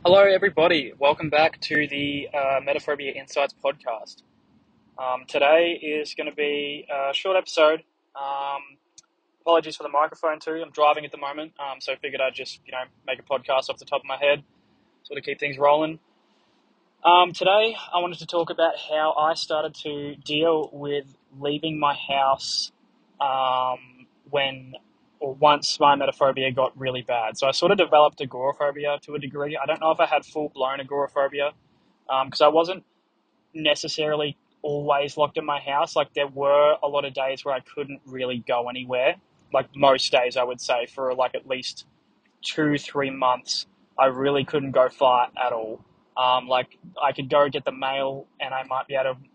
Hello, everybody. Welcome back to the Metaphobia Insights podcast. Today is going to be a short episode. Um, Apologies for the microphone too. I'm driving at the moment, so I figured I'd just make a podcast off the top of my head, sort of keep things rolling. Today, I wanted to talk about how I started to deal with leaving my house when or once my emetophobia got really bad. So I sort of developed agoraphobia to a degree. I don't know if I had full-blown agoraphobia because I wasn't necessarily always locked in my house. Like there were a lot of days where I couldn't really go anywhere. Like most days, I would say for like at least 2-3 months, I really couldn't go far at all. Like I could go get the mail and I might be able to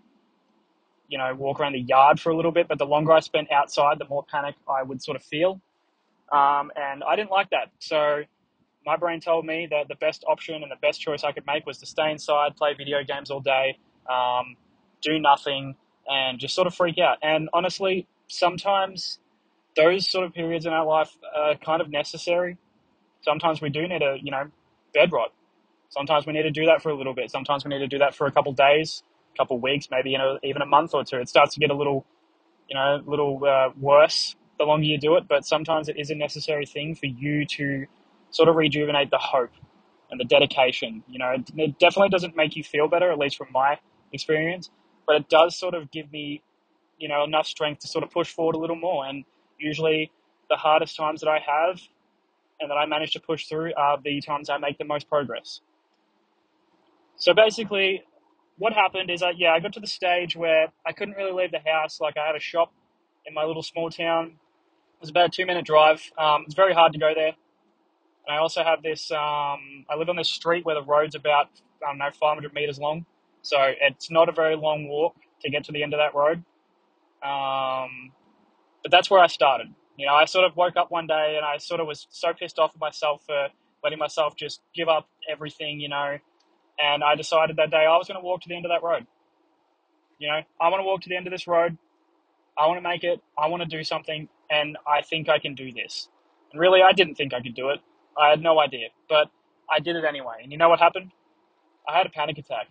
walk around the yard for a little bit, but the longer I spent outside, the more panic I would sort of feel. And I didn't like that. So my brain told me that the best option and the best choice I could make was to stay inside, play video games all day, um, do nothing, and just sort of freak out. And honestly, sometimes those sort of periods in our life are kind of necessary. Sometimes we do need a, bed rot. Sometimes we need to do that for a little bit. Sometimes we need to do that for a couple of days, a couple of weeks, maybe even a month or two. It starts to get a little worse the longer you do it, but sometimes it is a necessary thing for you to sort of rejuvenate the hope and the dedication. It definitely doesn't make you feel better, at least from my experience, but it does sort of give me, enough strength to sort of push forward a little more. And usually the hardest times that I have and that I manage to push through are the times I make the most progress. So basically, what happened is I got to the stage where I couldn't really leave the house. Like I had a shop in my little small town. It was about a 2-minute drive. It's very hard to go there. And I also have this, I live on this street where the road's about, I don't know, 500 meters long. So it's not a very long walk to get to the end of that road. But that's where I started. I sort of woke up one day and I sort of was so pissed off at myself for letting myself just give up everything. And I decided that day I was going to walk to the end of that road. I want to walk to the end of this road. I want to make it. I want to do something. And I think I can do this. And really, I didn't think I could do it. I had no idea. But I did it anyway. And you know what happened? I had a panic attack.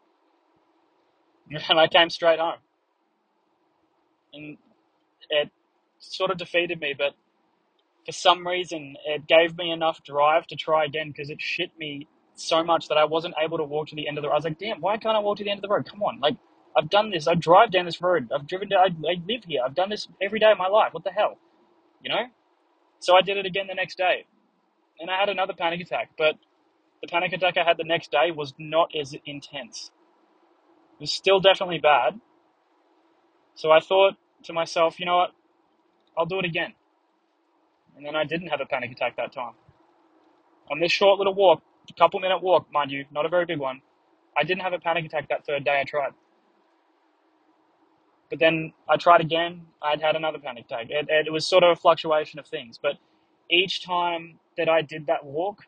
And I came straight home. And it sort of defeated me. But for some reason, it gave me enough drive to try again because it shit me so much that I wasn't able to walk to the end of the road. I was like, damn, why can't I walk to the end of the road? Come on. Like, I've done this. I drive down this road. I've driven down, I live here. I've done this every day of my life. What the hell? You know? So I did it again the next day. And I had another panic attack. But the panic attack I had the next day was not as intense. It was still definitely bad. So I thought to myself, you know what? I'll do it again. And then I didn't have a panic attack that time. On this short little walk, a couple-minute walk, mind you, not a very big one, I didn't have a panic attack that third day I tried. But then I tried again, I'd had another panic attack. It was sort of a fluctuation of things. But each time that I did that walk,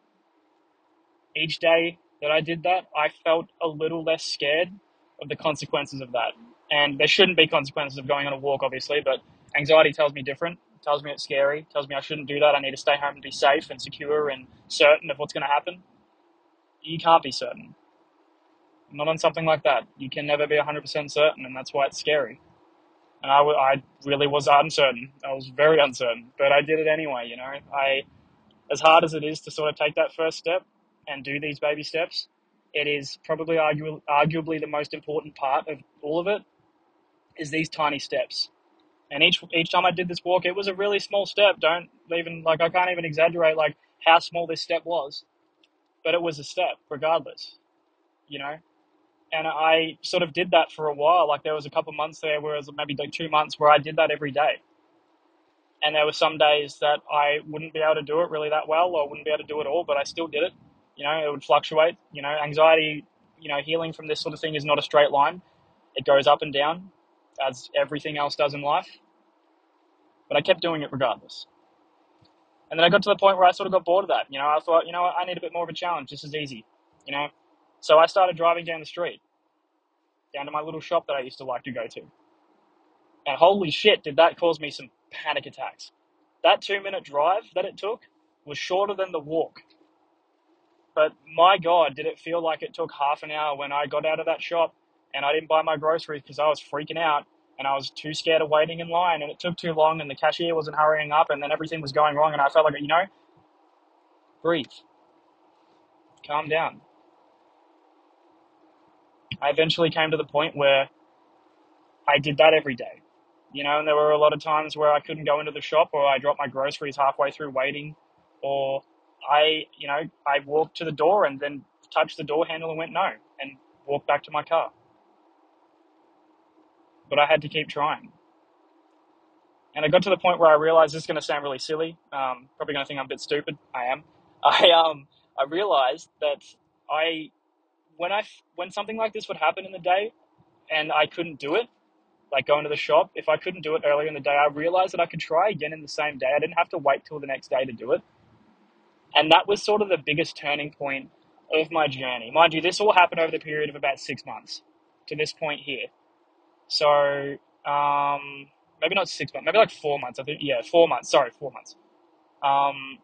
each day that I did that, I felt a little less scared of the consequences of that. And there shouldn't be consequences of going on a walk, obviously, but anxiety tells me different. It tells me it's scary. It tells me I shouldn't do that. I need to stay home and be safe and secure and certain of what's going to happen. You can't be certain. Not on something like that. You can never be 100% certain, and that's why it's scary. And I really was uncertain. I was very uncertain, but I did it anyway, as hard as it is to sort of take that first step and do these baby steps, it is probably arguably the most important part of all of it is these tiny steps. And each time I did this walk, it was a really small step. I can't even exaggerate like how small this step was, but it was a step regardless, you know? And I sort of did that for a while. Like there was a couple of months there where it was maybe like 2 months where I did that every day. And there were some days that I wouldn't be able to do it really that well or wouldn't be able to do it all, but I still did it. It would fluctuate. Anxiety, healing from this sort of thing is not a straight line. It goes up and down as everything else does in life. But I kept doing it regardless. And then I got to the point where I sort of got bored of that. I thought, what, I need a bit more of a challenge. This is easy, So I started driving down the street, down to my little shop that I used to like to go to. And holy shit, did that cause me some panic attacks. That 2-minute drive that it took was shorter than the walk. But my God, did it feel like it took half an hour when I got out of that shop and I didn't buy my groceries because I was freaking out and I was too scared of waiting in line, and it took too long and the cashier wasn't hurrying up, and then everything was going wrong, and I felt like, breathe, calm down. I eventually came to the point where I did that every day, and there were a lot of times where I couldn't go into the shop, or I dropped my groceries halfway through waiting, or I walked to the door and then touched the door handle and went no, and walked back to my car. But I had to keep trying. And I got to the point where I realized, this is going to sound really silly. Probably going to think I'm a bit stupid. I am. I realized that I when something like this would happen in the day, and I couldn't do it, like going to the shop, if I couldn't do it earlier in the day, I realized that I could try again in the same day. I didn't have to wait till the next day to do it. And that was sort of the biggest turning point of my journey. Mind you, this all happened over the period of about 6 months to this point here. So, maybe not 6 months, maybe like 4 months. I think, yeah, 4 months. Sorry, 4 months. Um,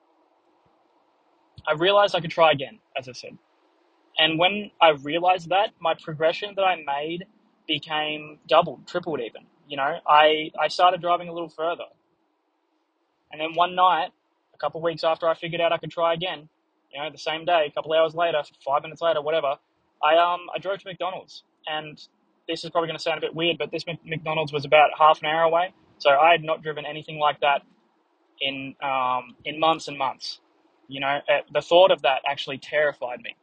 I realized I could try again, as I said. And when I realized that, my progression that I made became doubled, tripled even. I started driving a little further. And then one night, a couple of weeks after I figured out I could try again, the same day, a couple of hours later, 5 minutes later, whatever, I drove to McDonald's. And this is probably going to sound a bit weird, but this McDonald's was about half an hour away. So I had not driven anything like that in months and months. The thought of that actually terrified me.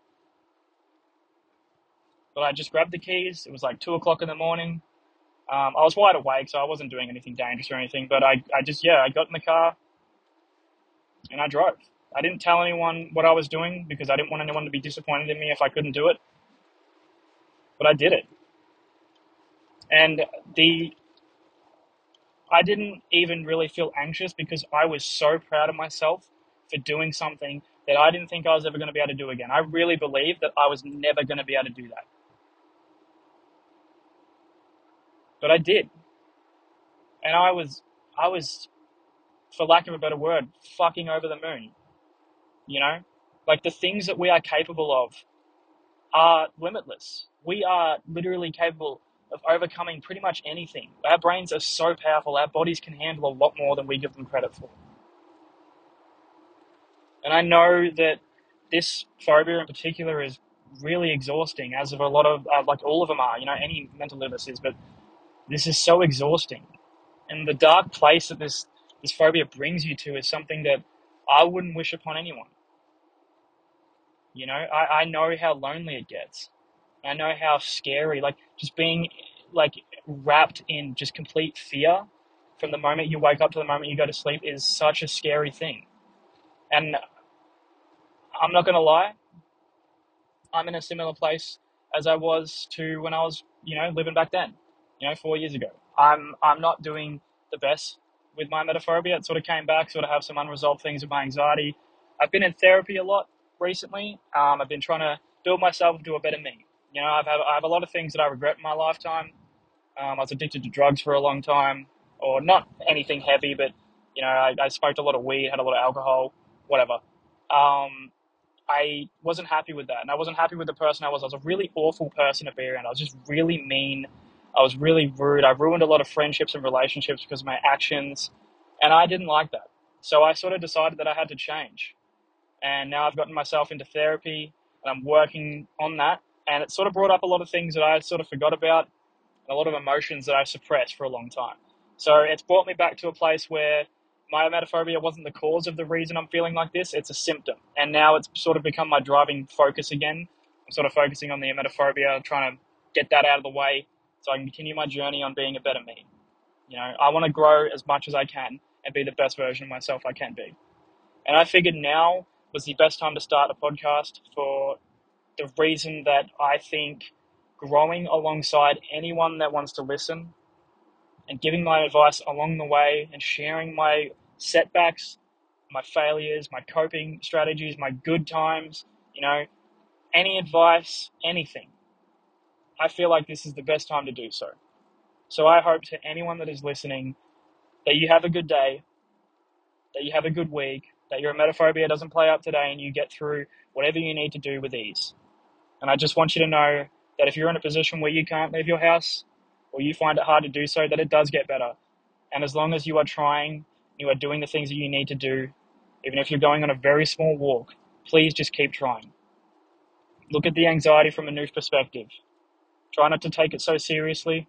But I just grabbed the keys. It was like 2 o'clock in the morning. I was wide awake, so I wasn't doing anything dangerous or anything. But I got in the car and I drove. I didn't tell anyone what I was doing because I didn't want anyone to be disappointed in me if I couldn't do it. But I did it. And I didn't even really feel anxious because I was so proud of myself for doing something that I didn't think I was ever going to be able to do again. I really believed that I was never going to be able to do that. But I did. And I was, for lack of a better word, fucking over the moon. Like, the things that we are capable of are limitless. We are literally capable of overcoming pretty much anything. Our brains are so powerful, our bodies can handle a lot more than we give them credit for. And I know that this phobia in particular is really exhausting, as of a lot of, like all of them are, any mental illness is, but this is so exhausting. And the dark place that this phobia brings you to is something that I wouldn't wish upon anyone. I know how lonely it gets. I know how scary, like, just being, like, wrapped in just complete fear from the moment you wake up to the moment you go to sleep is such a scary thing. And I'm not going to lie, I'm in a similar place as I was to when I was, living back then, 4 years ago. I'm not doing the best with my emetophobia. It sort of came back, sort of have some unresolved things with my anxiety. I've been in therapy a lot recently. I've been trying to build myself into a better me. I have a lot of things that I regret in my lifetime. I was addicted to drugs for a long time, or not anything heavy, but I smoked a lot of weed, had a lot of alcohol, whatever. I wasn't happy with that, and I wasn't happy with the person I was. I was a really awful person to be around. I was just really mean. I was really rude. I ruined a lot of friendships and relationships because of my actions, and I didn't like that. So I sort of decided that I had to change. And now I've gotten myself into therapy, and I'm working on that. And it sort of brought up a lot of things that I sort of forgot about, and a lot of emotions that I suppressed for a long time. So it's brought me back to a place where my emetophobia wasn't the cause of the reason I'm feeling like this. It's a symptom. And now it's sort of become my driving focus again. I'm sort of focusing on the emetophobia, trying to get that out of the way so I can continue my journey on being a better me. I want to grow as much as I can and be the best version of myself I can be. And I figured now was the best time to start a podcast for the reason that I think growing alongside anyone that wants to listen and giving my advice along the way and sharing my setbacks, my failures, my coping strategies, my good times, any advice, anything. I feel like this is the best time to do so. So I hope to anyone that is listening that you have a good day, that you have a good week, that your emetophobia doesn't play up today and you get through whatever you need to do with ease. And I just want you to know that if you're in a position where you can't leave your house or you find it hard to do so, that it does get better. And as long as you are trying, you are doing the things that you need to do, even if you're going on a very small walk, please just keep trying. Look at the anxiety from a new perspective. Try not to take it so seriously.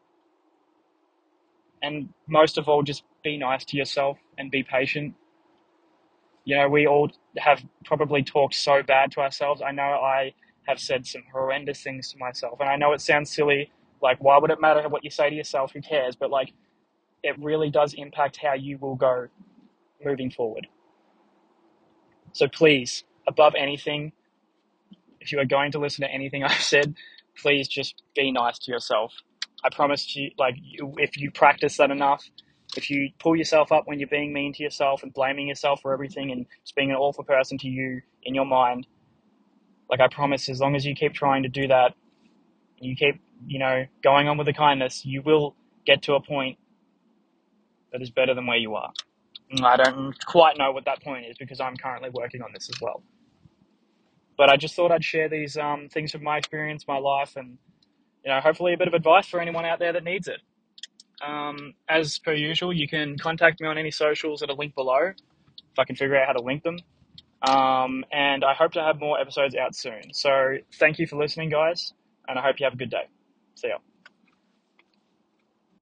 And most of all, just be nice to yourself and be patient. You know, we all have probably talked so bad to ourselves. I know I have said some horrendous things to myself. And I know it sounds silly. Like, why would it matter what you say to yourself? Who cares? But, like, it really does impact how you will go moving forward. So please, above anything, if you are going to listen to anything I've said, please just be nice to yourself. I promise you, if you practice that enough, if you pull yourself up when you're being mean to yourself and blaming yourself for everything and just being an awful person to you in your mind, like, I promise, as long as you keep trying to do that, you keep, going on with the kindness, you will get to a point that is better than where you are. I don't quite know what that point is because I'm currently working on this as well. But I just thought I'd share these things from my experience, my life, and hopefully a bit of advice for anyone out there that needs it. As per usual, you can contact me on any socials at a link below if I can figure out how to link them. And I hope to have more episodes out soon. So thank you for listening, guys, and I hope you have a good day. See ya.